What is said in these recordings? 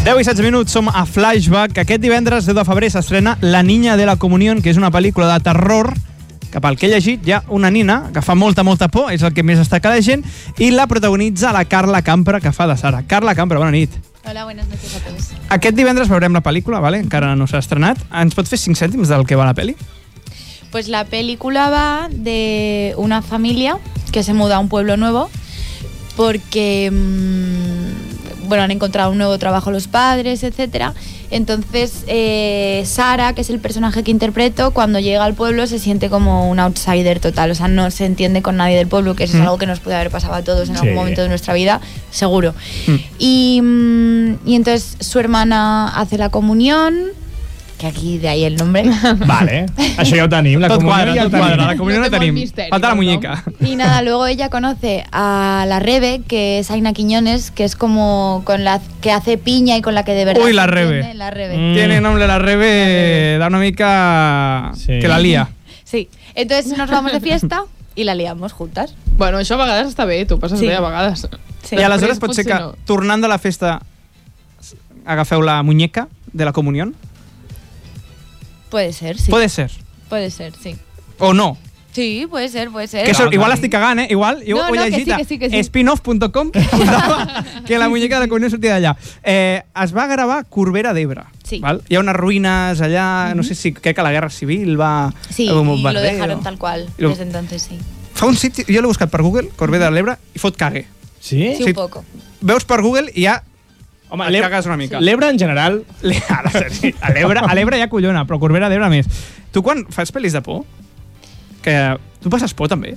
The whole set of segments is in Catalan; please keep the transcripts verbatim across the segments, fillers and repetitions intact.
deu i setze minuts, som a Flashback. Aquest divendres, deu de febrer, s'estrena La niña de la comunión, que és una pel·lícula de terror que, pel que he llegit, hi ha una nina que fa molta, molta por, és el que més destaca la gent, i la protagonitza la Carla Campra, que fa de Sara. Carla Campra, bona nit. Hola, buenas noches a todos. Aquest divendres veurem la pel·lícula, vale? Encara no s'ha estrenat. Ens pot fer cinc cèntims del que va la pel·li? Pues la película va de una familia que se muda a un pueblo nuevo porque mmm, bueno, han encontrado un nuevo trabajo los padres, etcétera. Entonces eh, Sara, que es el personaje que interpreto, cuando llega al pueblo se siente como un outsider total, o sea, no se entiende con nadie del pueblo, que eso mm. es algo que nos puede haber pasado a todos en sí. algún momento de nuestra vida, seguro. Mm. Y, y entonces su hermana hace la comunión, que aquí de ahí el nombre. Vale, això ja ho tenim, la tot comunió quadra, ja tot quadra, la comunió no, no tenim, misteri, falta la no? muñeca. Y nada, luego ella conoce a la Rebe, que es Aina Quiñones, que es como con la que hace piña y con la que de verdad Uy, la se Rebe. entiende, la Rebe. Mm. Tiene nombre la Rebe, da una mica sí. que la lía. Sí, entonces nos vamos de fiesta y la liamos juntas. Bueno, això a vegades està bé, tu passes Sí. bé a vegades. Sí. I aleshores pot Potser ser que, no. tornant de la festa, agafeu la muñeca de la comunión? Puede ser, sí. Puede ser. Puede ser, sí. O no. Sí, puede ser, puede ser. Que això, Clar, igual clar. estic cagant, eh? Igual, jo No, ho he no, que llegit sí, que sí, que sí. a spinoff punt com que posava que la muñeca de la comunió sortia d'allà. Eh, es va gravar a Corbera d'Ebre. Sí. Val? Hi ha unes ruïnes allà, no sé si crec que la Guerra Civil va... Sí, un y lo bombardeo. dejaron tal cual Y lo- desde entonces, sí. Fa un sitio, jo l'he buscat per Google, Corbera de l'Ebre, i fot cague. Sí? Sí, un poco. Veus per Google i ja Home, et l'Ebre cagues una mica. l'Ebre en general... Le- Ara, sí, a l'Ebre a l'Ebre ja collona, però Corbera d'Ebre més. Tu quan fas pel·lis de por, que tu passes por també?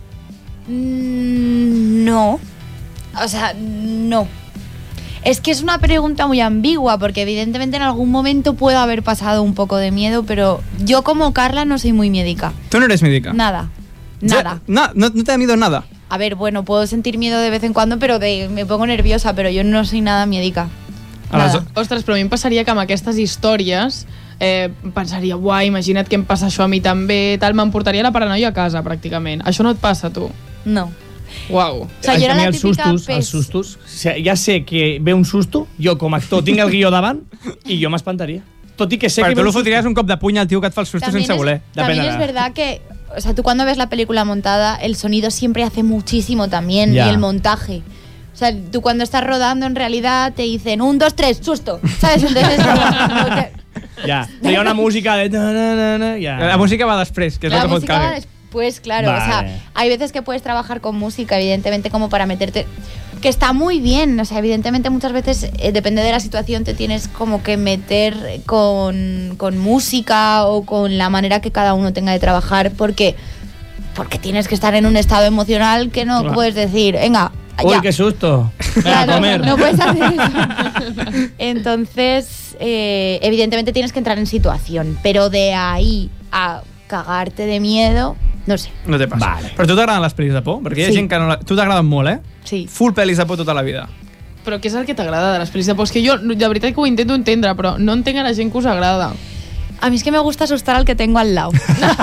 Mm, no. O sea, no. Es que es una pregunta muy ambigua, porque evidentemente en algún momento puedo haber pasado un poco de miedo, pero yo como Carla no soy muy miedica. Tu no eres médica. Nada. Nada. Na, no, no te da miedo nada. A ver, bueno, puedo sentir miedo de vez en cuando, pero de, me pongo nerviosa, pero yo no soy nada miedica. Nada. Aleshores- Ostres, però a mi em passaria que amb aquestes històries eh, pensaria, uai, imagina't que em passa això a mi també, tal, m'emportaria la paranoia a casa, pràcticament. Això no et passa, a tu? No. Uau. O sea, yo A era mi la els típica sustos, pez. els sustos, ja sé que ve un susto, jo com a actor tinc el guió davant i jo m'espantaria. Tot i que sé Perquè que tu ve li un susto. fotries un cop de puny al tio que et fa el susto También sense es, voler. también Depende es de la- verdad que, o sea, tú cuando ves la película montada, el sonido siempre hace muchísimo también, Ya. y el montaje. O sea, tú cuando estás rodando, en realidad, te dicen un, dos, tres, susto, ¿sabes? Entonces, no te- Ja, hi ha una música de... Na, na, na, na, ja. La música va després, que és la el que fot música va cague. después, claro. O Vale. sea, hay veces que puedes trabajar con música, evidentemente, como para meterte... Que está muy bien, o sea, evidentemente muchas veces, eh, depende de la situación, te tienes como que meter con, con música o con la manera que cada uno tenga de trabajar, porque, porque tienes que estar en un estado emocional que no Claro. puedes decir, venga, Uy, ya. qué susto. Venga, Claro, a comer. no puedes hacer eso. Entonces, eh, evidentemente tienes que entrar en situación, pero de ahí a cagarte de miedo, no sé. No té pas. Vale. Però a tu t'agraden les pel·lis de por? Perquè hi ha Sí. gent que no... La... Tu t'agraden molt, eh? Sí. Full pel·lis de por tota la vida. Però què és el que t'agrada de les pel·lis de por? És que jo, de veritat que ho intento entendre, però no entenc a la gent que us agrada. A mí es que me gusta asustar al que tengo al lado.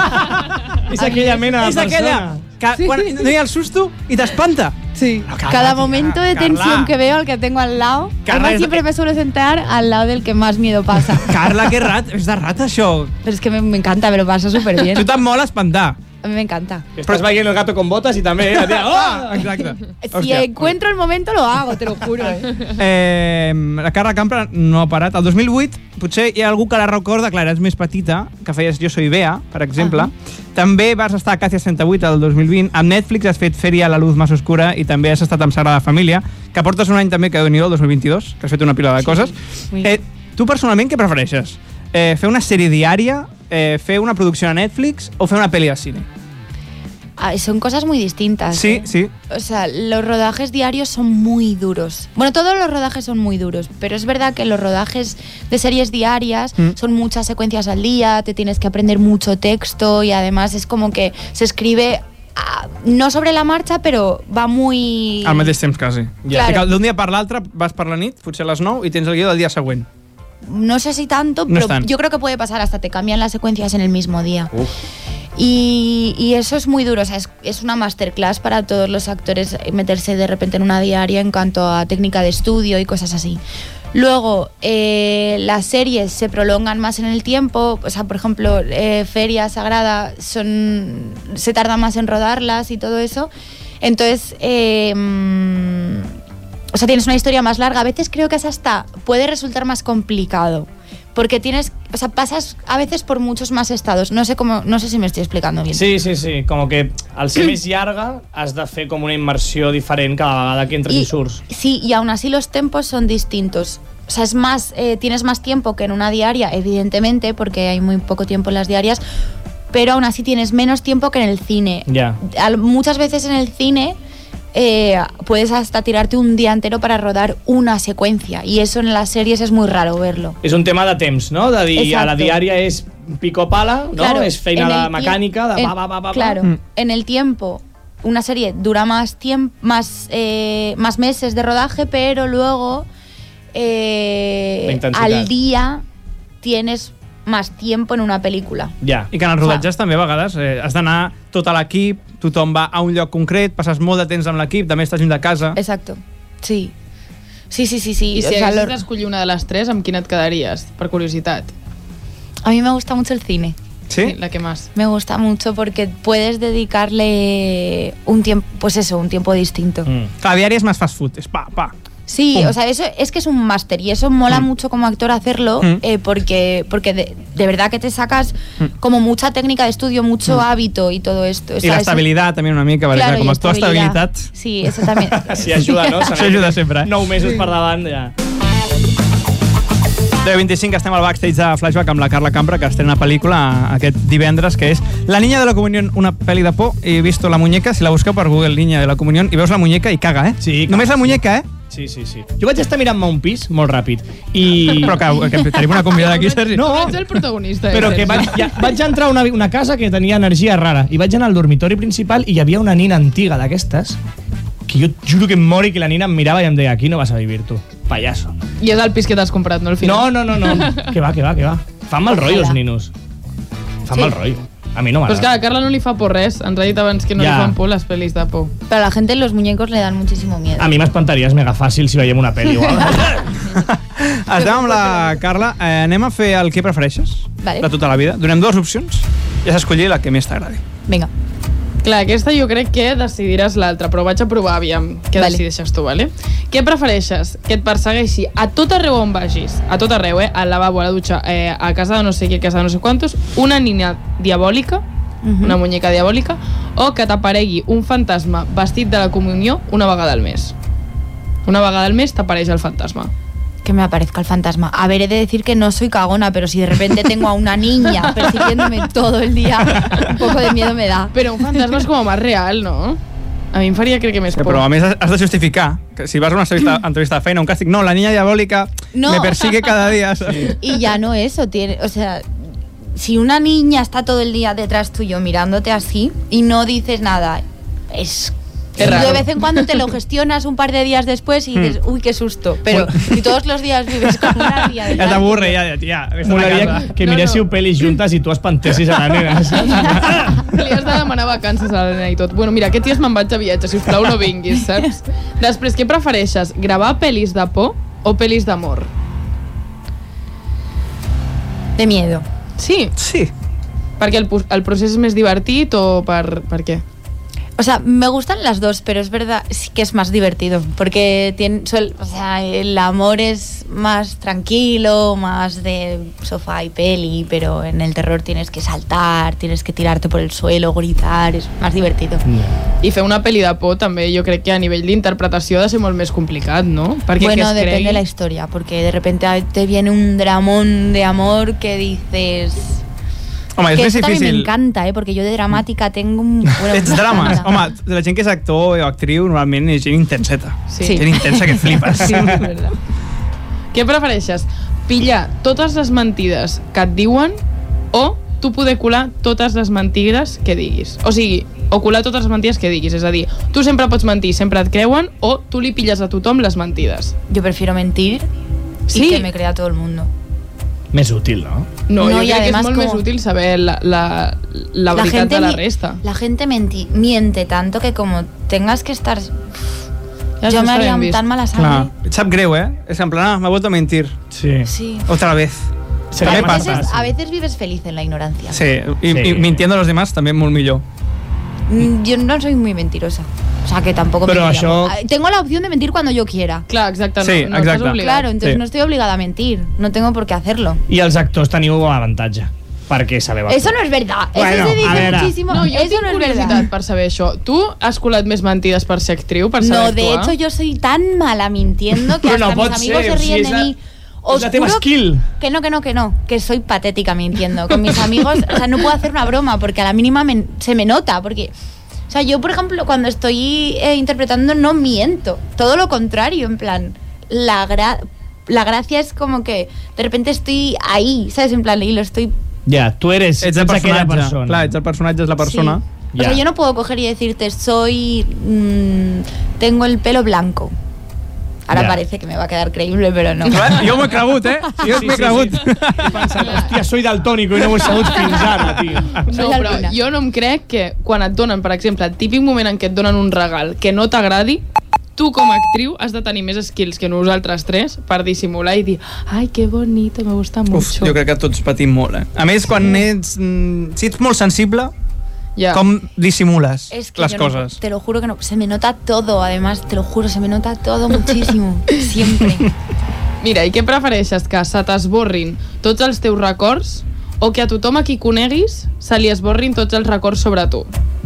És aquella mena de És aquella persona. que quan no hi ha el susto i t'espanta. Sí. No, Carla, Cada tía, momento de Carla. tensión que veo al que tengo al lado, Carla, además es- siempre me suelo sentar al lado del que más miedo pasa. Carla, que rat, és de rata, això. Pero es que me, me encanta, me lo paso súper Tu bien. te'n mola espantar. A mí me encanta. Que estàs veient el gato con botas i també... Eh, tia, oh! Exacte. Si Hòstia. encuentro el momento lo hago, te lo juro. ¿eh? Eh, la Carla Campra no ha parat. El dos mil vuit potser hi ha algú que la recorda, clar, eres més petita, que feies Jo soy Bea, per exemple. Uh -huh. També vas estar a Càcia setanta vuit el dos mil vint. Amb Netflix has fet Feria a la luz más oscura i també has estat amb Sagrada Família, que portes un any també que ha venido el dos mil vint-i-dos, que has fet una pila de coses. Muy Eh, tu personalment què prefereixes? Eh, fer una sèrie diària, eh, fer una producció a Netflix o fer una pel·li de cine? Ay, son cosas muy distintas. Sí, ¿eh? sí. O sea, los rodajes diarios son muy duros. Bueno, todos los rodajes son muy duros, pero es verdad que los rodajes de series diarias Mm. son muchas secuencias al día, te tienes que aprender mucho texto y además es como que se escribe ah, no sobre la marcha, pero va muy... Al mateix temps, quasi. Claro. I que d'un dia per l'altre vas per la nit, potser a les nou, i tens el guió del dia següent. No sé si tanto, No pero es tan. yo creo que puede pasar, hasta te cambian las secuencias en el mismo día. Uf. Y, y eso es muy duro, o sea, es, es una masterclass para todos los actores meterse de repente en una diaria en cuanto a técnica de estudio y cosas así. Luego, eh, las series se prolongan más en el tiempo, o sea, por ejemplo, eh, Feria Sagrada son, se tarda más en rodarlas y todo eso. Entonces, eh, mm, o sea, tienes una historia más larga. A veces creo que es hasta, puede resultar más complicado. Porque tienes, o sea, pasas a veces por muchos más estados. No sé cómo, no sé si me estoy explicando bien. Sí, sí, sí. Com que al ser més llarga has de fer com una immersió diferent cada vegada que entres i, i surts. Sí, y aún así los tempos son distintos. O sea, es más, eh, tienes más tiempo que en una diaria, evidentemente, porque hay muy poco tiempo en las diarias, pero aún así tienes menos tiempo que en el cine. Ya. Yeah. Muchas veces en el cine Eh, puedes hasta tirarte un día entero para rodar una secuencia y eso en las series es muy raro verlo. És un tema de temps, no? De dir, Exacto. a la diària és pico pala, no? Claro, és feina de mecànica, de en, va, va, va, va. Claro, Mm. en el tiempo una serie dura más tiempo, más, eh, más meses de rodaje, pero luego eh, al día tienes más tiempo en una pel·lícula. Ja. I que en els rodatges també a vegades eh, has d'anar tot a l'equip, tothom va a un lloc concret, passes molt de temps amb l'equip, també estàs lluny de casa. Exacto, sí. Sí, sí, sí, sí. I si o sea, haguessis lo... d'escollir una de les tres, amb quina et quedaries? Per curiositat. A mí me gusta mucho el cine. ¿Sí? Sí, la que más. Me gusta mucho porque puedes dedicarle un tiempo, pues eso, un tiempo distinto. Mm. Cada diaria es más fast food, es pa, pa. Sí, Pum. o sea, eso es que es un máster y eso mola mm. mucho como actor hacerlo mm. eh, porque, porque de, de verdad que te sacas mm. como mucha técnica de estudio, mucho mm. hábito y todo esto. O y sea, la estabilidad también una mica, claro, perquè com actor estabilitat... Sí, eso también. Sí, ajuda, no? Això ajuda sempre. Nou mesos sí. per davant, ja. deu vint-i-cinc estem al backstage de Flashback amb la Carla Cambra, que estrena pel·lícula aquest divendres, que és La niña de la comunión, una pel·li de por. He visto la muñeca, si la busqueu per Google, Niña de la comunión, i veus la muñeca i caga, eh? Sí, caga, només la muñeca, eh? Sí, sí, sí. Jo vaig estar mirant-me un pis molt ràpid i... Però que, que tenim una convidada aquí, Sergi. No, ets el protagonista. Però que vaig, ja, vaig entrar a una, una casa que tenia energia rara i vaig anar al dormitori principal i hi havia una nina antiga d'aquestes que jo juro que em mori que la nina em mirava i em deia aquí no vas a vivir tu, payaso. I és el pis que t'has comprat, no, al final? No, no, no, no. Que va, que va, que va. Fan mal rotllo els ninos. Fan Sí. mal rotllo. A mi no Però és que m'agrada. a Carla no li fa por res. Ens ha dit abans que no Ja. li fan por les pel·lis de por. Pero a la gente los muñecos le dan muchísimo miedo. A mi m'espantaria, és mega fàcil si veiem una pel·li igual. Estem amb la Carla. Eh, anem a fer el que prefereixes Vale. de tota la vida. Donem dues opcions i has d'escollir la que més t'agradi. Venga. Clar, aquesta jo crec que decidiràs l'altra, però vaig a provar, aviam, què Vale. decideixes tu, vale? Què prefereixes? Que et persegueixi a tot arreu on vagis, a tot arreu, eh? Al lavabo, a la dutxa, eh, a casa de no sé qui, a casa de no sé quantos, una nina diabòlica, Ujú. una muñeca diabòlica, o que t'aparegui un fantasma vestit de la comunió una vegada al mes. Una vegada al mes t'apareix el fantasma. Que me aparezca el fantasma. A ver, he de decir que no soy cagona, pero si de repente tengo a una niña persiguiéndome todo el día, un poco de miedo me da. Però un fantasma és com més real, no? A mi em faria, crec que més Sí, por. però a més has de justificar que si vas a una entrevista, entrevista de feina, un càstig, no, la niña diabólica No. me persigue cada día. ¿sabes? Y ya no eso, tiene, o sea, si una niña está todo el día detrás tuyo mirándote así y no dices nada, es... Es de raro. vez en cuando te lo gestionas un par de días después y dices, uy, qué susto. Pero si todos los días vives con una tía Ja detrás... t'avorre, ja, ja. ja Molaria que No, miréssiu no. pel·lis juntes i tu espantessis a la nena. saps? Li has de demanar vacances a la nena i tot. Bueno, mira, aquests dies me'n vaig a viatge, sisplau, no vinguis, saps? Després, què prefereixes? Gravar pel·lis de por o pel·lis d'amor? De miedo. Sí, Sí. perquè el, pu- el procés és més divertit o per, per què? O sea, me gustan las dos, pero es verdad sí que es más divertido, porque tiene, suel- o sea, el amor es más tranquilo, más de sofá y peli, pero en el terror tienes que saltar, tienes que tirarte por el suelo, gritar, es más divertido. I fer una pel·li de por també jo crec que a nivell d'interpretació ha de ser molt més complicat, no? Perquè que Bueno, es depende cregui... de la historia, porque de repente te viene un dramón de amor que dices... Home, és que més eso también me difícil. encanta, ¿eh? Porque yo de dramática tengo un... Bueno, Ets me drames. encanta. Home, la gent que és actor o actriu normalment és gent intenseta. Sí. Gent intensa que flipes. Sí, és veritat. Què prefereixes? Pillar totes les mentides que et diuen o tu poder colar totes les mentides que diguis? O sigui, o colar totes les mentides que diguis. És a dir, tu sempre pots mentir, sempre et creuen, o tu li pilles a tothom les mentides. Yo prefiero mentir Sí. y que me crea todo el mundo. Més útil, ¿no? No, No, yo y creo que es además muy más como- útil saber la, la, la, La veritat gente de la mi- resta. La gente menti- miente tanto que como tengas que estar... Ja Yo està me haría ben vist. tan mala Clar, sangre. et sap greu, eh? És en plan, ah, m'ha vuelto a mentir. Sí. Sí. Otra vez. Sería També a, más pasa. veces, fácil. a veces vives feliz en la ignorancia. Sí, i, Sí. i mintiendo a los demás també molt millor. Mm, Yo no soy muy mentirosa. O sea, que tampoco Pero mentiría. això- Ah, Tengo la opción de mentir cuando yo quiera. Clar, exacte, Sí, no, no exacte. estàs obligat. Claro, entonces Sí. no estoy obligada a mentir. No tengo por qué hacerlo. I els actors teniu avantatge, perquè sabeu actuar. Eso no es verdad. Bueno, Eso se a dice ver, muchísimo. No, jo Eso tinc no es curiositat verdad. per saber això. Tu has colat més mentides per ser actriu, per No, saber de actuar? hecho yo soy tan mala mintiendo que Pero hasta no mis pot amigos ser, se si ríen es de la- mí. es la teva juro skill. Que no, que no, que no. Que soy patética mintiendo. Con mis amigos, o sea, no puedo hacer una broma porque a la mínima me- se me nota. Porque, o sea, yo, por ejemplo, cuando estoy eh, interpretando no miento. Todo lo contrario, en plan, la, gra- la gracia es como que de repente estoy ahí, ¿sabes? En plan, y lo estoy... Ja, tu eres, Ets el ets aquella personatge. persona. Clar, ets el personatge, és la persona. Sí. O sea, Ya. yo no puedo coger y decirte, soy... mm, tengo el pelo blanco. Ahora Ya. parece que me va a quedar creíble, pero no. Clar, jo m'ho he cregut, eh? Jo Sí, m'he sí, cregut. sí. He pensat, hòstia, soy daltónico i no ho he sabut fins ara, tio. No, Soy però albina. jo no em crec que quan et donen, per exemple, el típic moment en què et donen un regal que no t'agradi, tu com a actriu has de tenir més skills que nosaltres tres per dissimular i dir ai, que bonito, me gusta mucho. Uf, jo crec que tots patim molt, eh? A més, quan ets... mm, Si ets molt sensible, Ja. com dissimules Es que les yo no- coses? te lo juro que no. Se me nota todo, además, te lo juro, se me nota todo muchísimo. Siempre. Mira, i què prefereixes? Que se t'esborrin tots els teus records o que a tothom a qui coneguis se li esborrin tots els records sobre tu?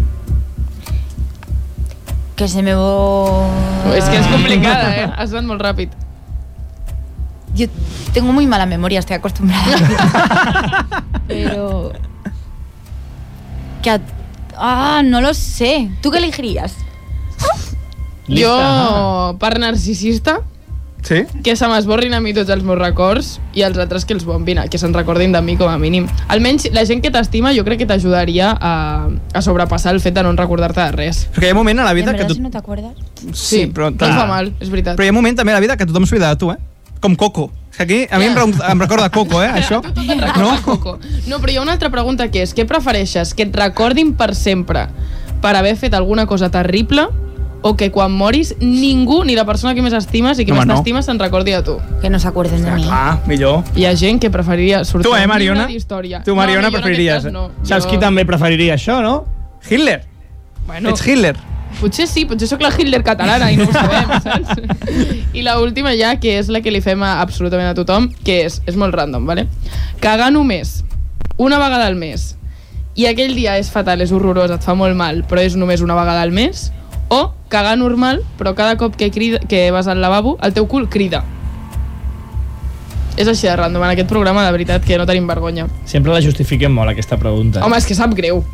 Que se me va... És que és complicada, eh? Has anat molt ràpid. Yo tengo muy mala memoria, estoy acostumbrada. Pero... Que a- Ah, no lo sé. ¿Tú qué elegirías? Lista. Jo, per narcisista, Sí? que se m'esborrin a mi tots els meus records i els altres que els bombin, que se'n recordin de mi com a mínim. Almenys la gent que t'estima jo crec que t'ajudaria a, a sobrepassar el fet de no recordar-te de res. Perquè hi ha un moment a la ¿En vida que verdad tu... si no te acuerdas? Sí, però... no et fa mal, és veritat. Però hi ha un moment també a la vida que tothom s'oblida de tu, eh? Com Coco. És que aquí a mi em, re- em recorda Coco, eh, això. No? Coco. No, però hi ha una altra pregunta que és, què prefereixes? Que et recordin per sempre per haver fet alguna cosa terrible o que quan moris ningú, ni la persona que més estimes i que Home, més no. t'estimes, se'n recordi de tu? Que no se acuerden de mí. Ah, millor. Hi ha gent que preferiria sortir Tu, eh, un llibre Mariona? d'història. Tu, Mariona, no, no, jo en preferiries, aquest cas No. Saps Jo- qui també preferiria això, no? Hitler. Bueno, Ets Hitler. potser sí, potser sóc la Hitler catalana i no ho sabem, saps? I la última ja, que és la que li fem a absolutament a tothom, que és, és molt random, ¿vale? Cagar només una vegada al mes i aquell dia és fatal, és horrorós, et fa molt mal, però és només una vegada al mes, o cagar normal, però cada cop que, crida, que vas al lavabo, el teu cul crida. És així de random, en aquest programa, de veritat, que no tenim vergonya. Sempre la justifiquem molt, aquesta pregunta. Home, és que sap greu.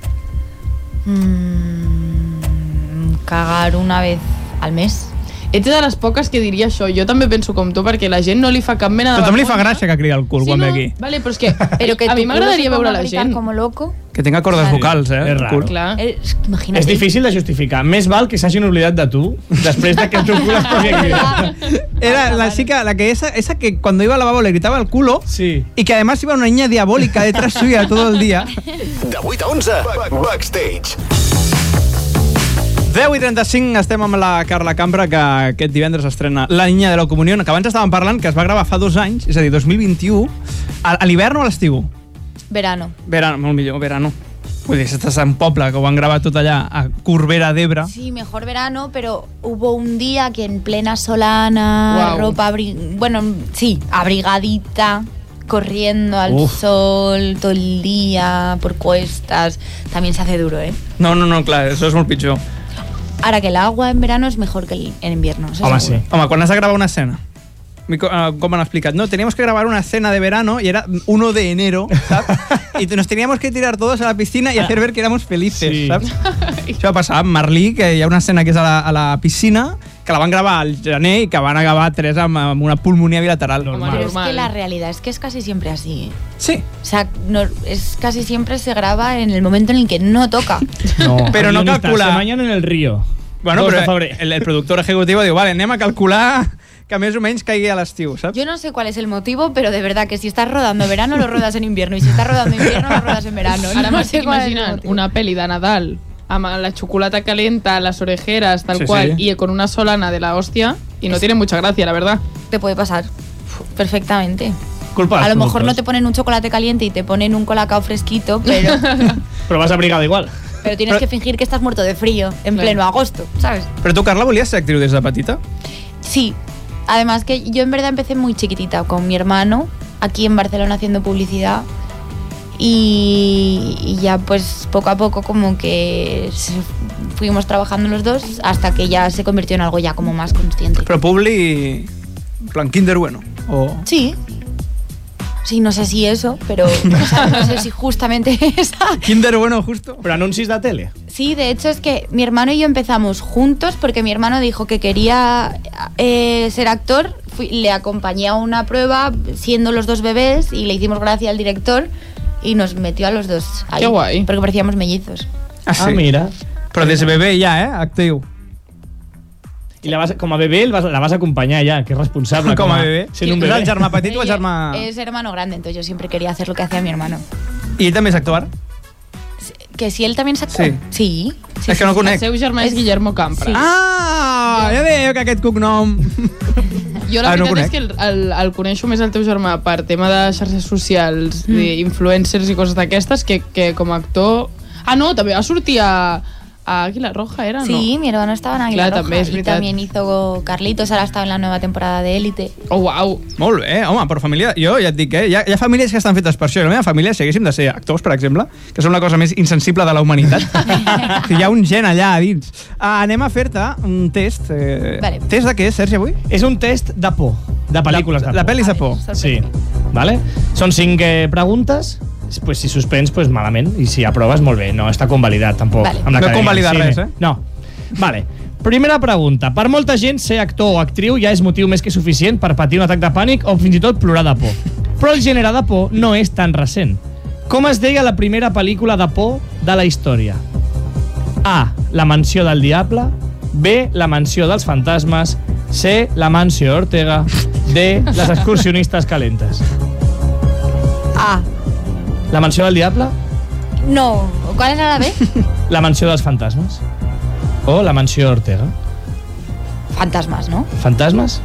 Mm, cagar una vez al mes. Ets de les poques que diria això. Jo també penso com tu, perquè la gent no li fa cap mena de Tothom li fa vergonya. gràcia que crida el cul Sí, quan no, ve aquí. Vale, però és que, Pero que a mi tu culo m'agradaria se ponga veure a la gritar gent. como loco. Que tenga cordes Claro. vocals, eh? És el raro. cul. Clar. Es, imagínate. És difícil de justificar. Més val que s'hagin oblidat de tu després de que el teu cul es posi a cridar. Era la chica, la que esa, esa que cuando iba al lavabo le gritaba el culo Sí. y que además iba una niña diabólica detrás suya todo el día. De vuit a onze, Backstage. deu i trenta-cinc estem amb la Carla Cambra, que aquest divendres estrena La Niña de la Comunió, que abans estàvem parlant que es va gravar fa dos anys, és a dir, dos mil vint-i-u, a, a l'hivern o a l'estiu? Verano. Verano, molt millor, verano. Vull dir, estàs en poble, que ho han gravat tot allà, a Corbera d'Ebre. Sí, mejor verano, pero hubo un día que en plena solana, Guau. ropa, abri- bueno, sí, abrigadita, corriendo al Uf. sol todo el día, por cuestas, también se hace duro, ¿eh? No, no, no, clar, això és molt pitjor. Ahora que el agua en verano es mejor que el- en invierno. eso Home, seguro. sí. Home, quan has de gravar una escena, mi co- eh, com han explicat, no, teníamos que grabar una escena de verano y era uno de enero, ¿sabes? Y nos teníamos que tirar todos a la piscina y hacer ver que éramos felices, Sí. ¿sabes? Això va passar amb Marlí, que hi ha una escena que és a la, a la piscina, que la van gravar al gener i que van acabar tres amb, amb una pulmonia bilateral. Normal. Pero es normal. que la realidad es que es casi siempre así. ¿eh? Sí, O sea, no, es casi siempre se graba en el momento en el que no toca. No, Pero el no guionista, calcula- Se bañan en el río. bueno, dos de però febrer. el, el productor ejecutivo diu, vale, anem a calcular que més o menys caigui a l'estiu, saps? Yo no sé cuál es el motivo, pero de verdad que si estás rodando verano, lo rodas en invierno. Y si estás rodando invierno, lo rodas en verano. Ara No m'estic sé cuál es el imaginant motivo. una peli de Nadal amb la xocolata calenta, las orejeras, tal Sí, cual, sí. y con una solana de la hostia, y no tiene mucha gracia, la verdad. Te puede pasar perfectamente. Culpa A dels lo mejor no te productors. ponen un chocolate caliente y te ponen un colacao fresquito, pero, Però vas abrigada igual. pero tienes Pero- que fingir que estás muerto de frío en Claro. pleno agosto, ¿sabes? Però tu, Carla, volies ser actriu des de petita? Sí. Además que yo en verdad empecé muy chiquitita con mi hermano aquí en Barcelona haciendo publicidad y, y ya pues poco a poco como que se- fuimos trabajando los dos hasta que ya se convirtió en algo ya como más consciente. Però Publi... en plan Kinder Bueno. O... Sí. Sí, no sé si eso, pero o sea, no sé si justamente esa. Kinder Bueno, justo. Però anuncis de tele. Sí, de hecho es que mi hermano y yo empezamos juntos porque mi hermano dijo que quería eh, ser actor. Fui- le acompañé a una prueba siendo los dos bebés y le hicimos gracia al director y nos metió a los dos ahí. Qué guay. Porque parecíamos mellizos. Ah, sí. Ah, mira. Però des de bebè ja, eh? Actiu. I la vas, com a bebè el vas, la vas acompanyar ja, que és responsable. Com a bebè. Sent un És bebè. el germà petit o el Ella germà... Es hermano grande, entonces yo siempre quería hacer lo que hacía mi hermano. I ell també és actor? ¿Que si él también sacó? Sí. Sí. sí, És que no el El conec. seu germà és És- Guillermo Campra. Sí. Ah, ja veieu que aquest cognom... Jo la Ah, no veritat conec. és que el, el, el coneixo més el teu germà per tema de xarxes socials, mm. d'influencers i coses d'aquestes, que, que com a actor... Ah, no, també va sortir a, a Águila Roja, era, Sí, no? mi hermano estaba en Águila Claro, Roja también es y verdad. también hizo Carlitos, ahora está en la nueva temporada de Élite. Oh, uau. Molt bé, home, però família... Jo ja et dic, eh? Hi ha, hi ha famílies que estan fetes per això. I la meva família, si haguéssim de ser actors, per exemple, que som la cosa més insensible de la humanitat, que hi ha un gen allà a dins. Uh, anem a fer-te un test. Eh, Vale. Test de què, Sergi, avui? És un test de por, de pel·lícules de, de, de por. pel·lis de por. Sí, vale? Són cinc eh, preguntes, pues, si suspens, pues malament, i si aproves, molt bé, no està convalidat tampoc. Vale. Amb No he l'acadèmia convalidat del res, cine. eh? No. Vale. Primera pregunta. Per molta gent, ser actor o actriu ja és motiu més que suficient per patir un atac de pànic o fins i tot plorar de por. Però el gènere de por no és tan recent. Com es deia la primera pel·lícula de por de la història? A. La mansió del diable. B. La mansió dels fantasmes. C. La mansió Ortega. D. Les excursionistes calentes. Ah, La mansió del diable. no. ¿Cuál era la B? La mansió dels fantasmes. O la mansió Ortega. Fantasmas, ¿no? Fantasmes?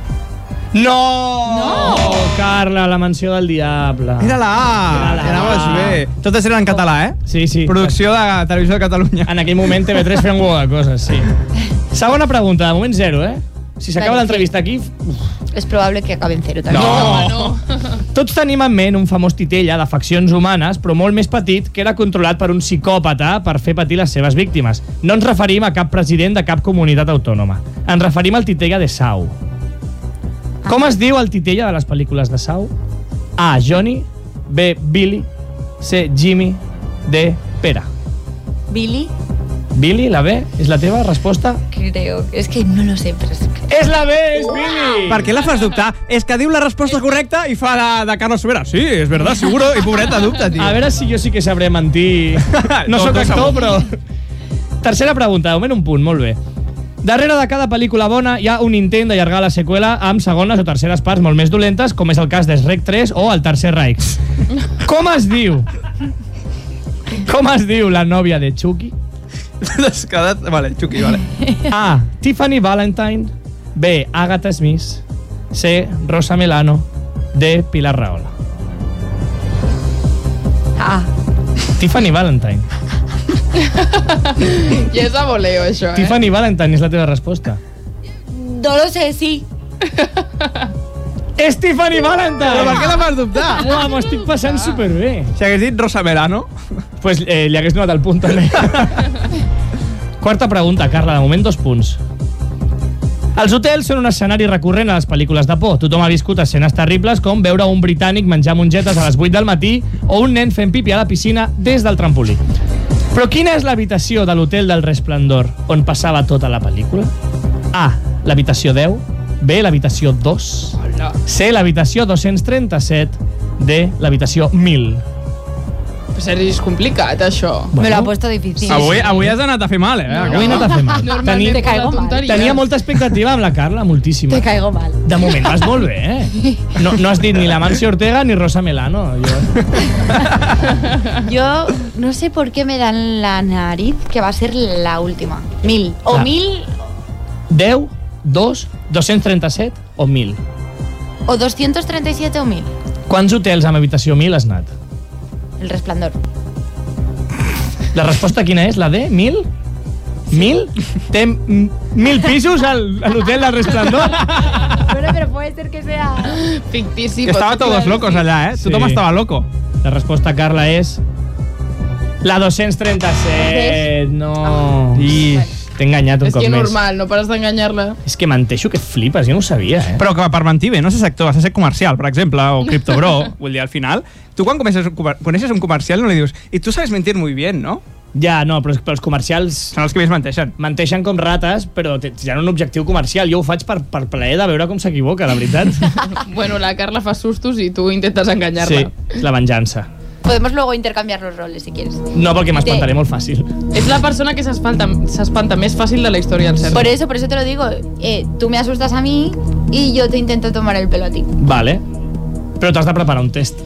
No! No! Carla, la mansió del diable. Era la A. Era la Anaves A. bé. Totes eren en català, eh? Sí, sí. Producció de Televisió de Catalunya. En aquell moment T V tres feia un huevo de coses, sí. Segona pregunta, de moment zero, eh? Si s'acaba Vale, l'entrevista aquí... Uf. Es probable que acabe en cero también. No. No. Tots tenim en ment un famós titella de faccions humanes, però molt més petit, que era controlat per un psicòpata per fer patir les seves víctimes. No ens referim a cap president de cap comunitat autònoma. Ens referim al titella de Sau. Com es diu el titella de les pel·lícules de Sau? A. Johnny. B. Billy. C. Jimmy. D. Pere. Billy, Billy, la B, és la teva resposta? creo. Es que no lo sé, pero es que... És la B, és Billy! Per què la fas dubtar? És que diu la resposta correcta i fa de, de Carlos Sobera. Sí, és verdad, seguro. I pobreta dubta, tio. A veure si jo sí que sabré mentir. No Tot, sóc tot actor, segur. però... Tercera pregunta, de moment un punt, molt bé. Darrere de cada pel·lícula bona hi ha un intent d'allargar la seqüela amb segones o terceres parts molt més dolentes, com és el cas de Shrek tres o el Tercer Reich. Com es diu? Com es diu la nòvia de Chucky? T'has quedat... Vale, Chucky, vale. A. Tiffany Valentine. B. Agatha Smith. C. Rosa Melano. D. Pilar Rahola. Ah, Tiffany Valentine. I és a voleo, això, eh? Tiffany Valentine és la teva resposta. no lo sé, sí. És Tiffany Valentine! Però per què la fas dubtar? Uah, m'ho estic passant superbé. Si hagués dit Rosa Melano... Pues eh, li hagués donat el punt també. Quarta pregunta, Carla, de moment dos punts. Els hotels són un escenari recurrent a les pel·lícules de por. Tothom ha viscut escenes terribles com veure un britànic menjar mongetes a les vuit del matí o un nen fent pipi a la piscina des del trampolí. Però quina és l'habitació de l'hotel del Resplendor on passava tota la pel·lícula? A. L'habitació deu. B. L'habitació dos. Hola. C. L'habitació dos-cents trenta-set. D. L'habitació mil. Sergi, és complicat, això. Me lo ha puesto difícil. Avui, avui has anat a fer mal, eh? Avui he anat a fer mal. Normalment Te caigo posa mal. tonteries. Tenia molta expectativa amb la Carla, moltíssima. Te caigo mal. De moment vas molt bé, eh? No, no has dit ni la Mancio Ortega ni Rosa Melano. Jo... Yo no sé por qué me dan la nariz que va a ser la última. Mil. O Ah. mil deu, dos, dos-cents trenta-set o mil. o doscientos treinta y siete o mil. Quants hotels amb habitació mil has anat? El Resplandor. La resposta quina és? La D? Mil? Mil? Té m- mil pisos al- a l'hotel del Resplendor? Bueno, pero puede ser que sea... Fictici. Que estava pot ser todos que- locos allà, eh? Sí. Tothom estava loco. La resposta, Carla, és... La dos-cents trenta-set. No. I... T'he enganyat un És cop que més. normal, no pares d'enganyar-la. És que menteixo que flipes, jo no ho sabia, eh? Però que per mentir bé, no sé sector, has de ser comercial, per exemple, o criptobro, vull dir, al final, tu quan coneixes un, comer- coneixes un comercial no li dius, i tu sabes mentir muy bien, no? Ja, no, però, és- però els comercials Són els que més menteixen. menteixen com rates, però te- tenen un objectiu comercial. Jo ho faig per, per plaer de veure com s'equivoca, la veritat. Bueno, la Carla fa sustos i tu intentes enganyar-la. Sí, és la venjança. Podemos luego intercambiar los roles, si quieres. No, perquè m'espantaré Té. molt fàcil. És la persona que s'espanta s'espanta més fàcil de la història del Sergi. Por eso, por eso te lo digo. Eh, tú me asustas a mí y yo te intento tomar el pelo a ti. Vale. Però t'has de preparar un test.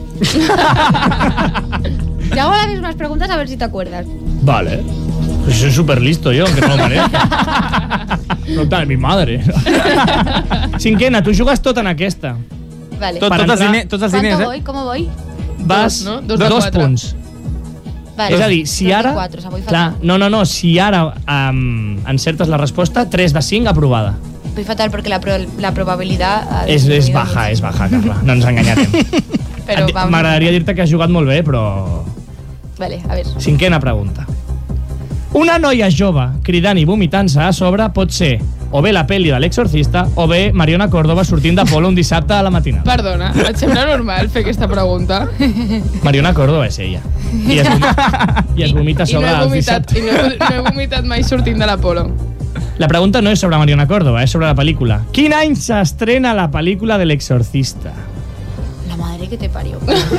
Te hago las mismas preguntas a ver si te acuerdas. Vale. Pues soy súper listo yo, aunque no lo parezca. Pregunta de mi madre. Cinquena, tu jugues tot en aquesta. Vale. Tot, Per tots, els entrar- diners, tots els ¿Cuánto diners, eh? voy? ¿Cómo voy? Vas Dos, no? dos, Dos de dos quatre. punts. Vale. És a dir, si Dos de ara... cuatro, o sea, voy clar, fatal. no, no, no, si ara um, encertes la resposta, tres de cinc aprovada. Voy fatal porque la, pro- la probabilidad... ha És, és disminuido baja, mucho. és baja, Carla. No ens enganyarem. Pero Et- vamos. M'agradaria dir-te que has jugat molt bé, però... Vale, a ver. Cinquena pregunta. Una noia jove cridant i vomitant-se a sobre pot ser o bé la pel·li de l'exorcista o bé Mariona Córdoba sortint d'Apolo un dissabte a la matinada. Perdona, et sembla normal fer aquesta pregunta? Mariona Córdoba és ella. I es, vom- i es vomita I no sobre he els vomitat, dissabtes. i no, he- no he vomitat mai sortint de l'Apolo. La pregunta no és sobre Mariona Córdoba, és sobre la pel·lícula. Quin any s'estrena la pel·lícula de l'exorcista? La madre que te parió.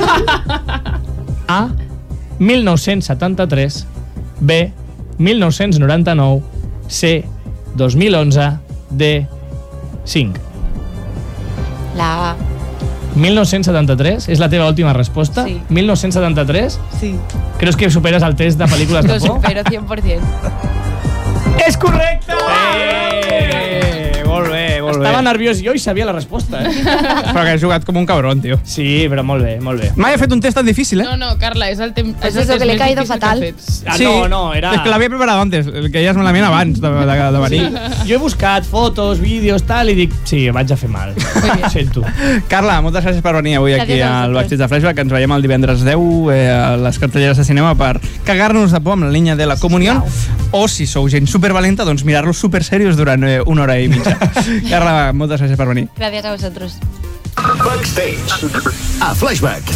A. mil nou-cents setanta-tres. B. mil nou-cents noranta-nou. C. dos mil onze. D. cinc. La A. mil nou-cents setanta-tres és la teva última resposta? Sí. mil nou-cents setanta-tres? Sí. Creus que superes el test de pel·lícules de Lo por? supero cien por ciento. És correcte! Eh, molt bé, molt Estava bé. nerviós jo i sabia la resposta, eh? Però que has jugat com un cabron, tio. Sí, però molt bé, molt bé. Mai he fet un test tan difícil, eh? No, no, Carla, és el, tem Pues és el eso, test que le he més caído difícil fatal. que has fet. Ah, no, no, era... És que l'havia preparat antes, el que ja és malament abans de, de, de venir. Jo he buscat fotos, vídeos, tal, i dic, sí, vaig a fer mal. Ho sento. Carla, moltes gràcies per venir avui aquí Gràcies a al vosaltres. Backstage de Flashback. Ens veiem el divendres deu eh, a les cartelleres de cinema per cagar-nos de por amb la línia de la comunió. O, si sou gent supervalenta, doncs mirar-los super serios durant eh, una hora i mitja. Carla, moltes gràcies per venir. Gracias a vosotros. Backstage a Flashback.